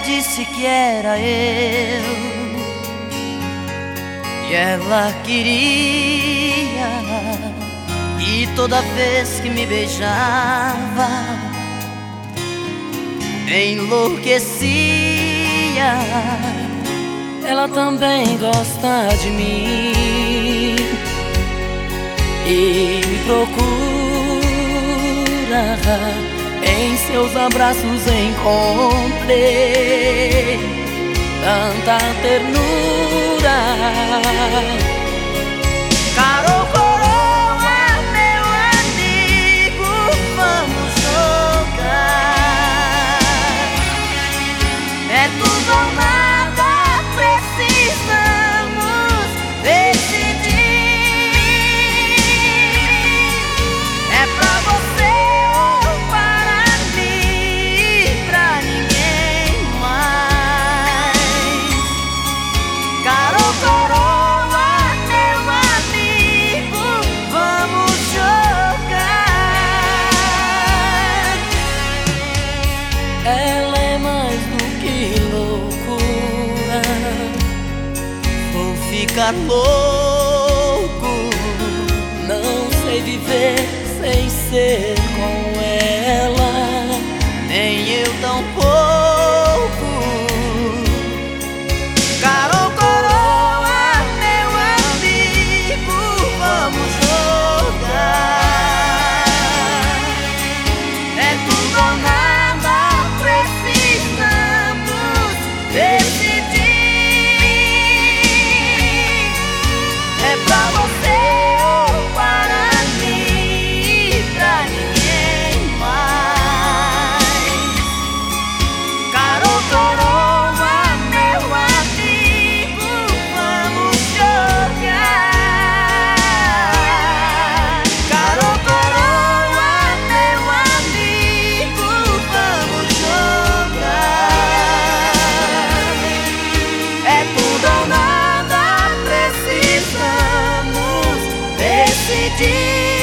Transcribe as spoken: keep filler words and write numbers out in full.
disse que era eu, e ela queria, e toda vez que me beijava enlouquecia. Ela também gosta de mim e me procura. Em seus abraços encontrei tanta ternura. Carol Coroa, meu amigo, vamos jogar. É tudo ou nada, precisamos decidir. É pra você ou para mim, pra ninguém mais. Carol Coroa, meu amigo, vamos jogar. Ela é mais do que loucura, vou ficar louco. Não sei viver sem ser com ela, nem eu tampouco. Carol Coroa, meu amigo, vamos jogar. É tudo ou nada, precisamos decidir. É pra você ou para mim, pra ninguém mais. Carol Coroa, meu amigo, vamos jogar. Carol Coroa, meu amigo, vamos jogar. É tudo ou nada, precisamos decidir.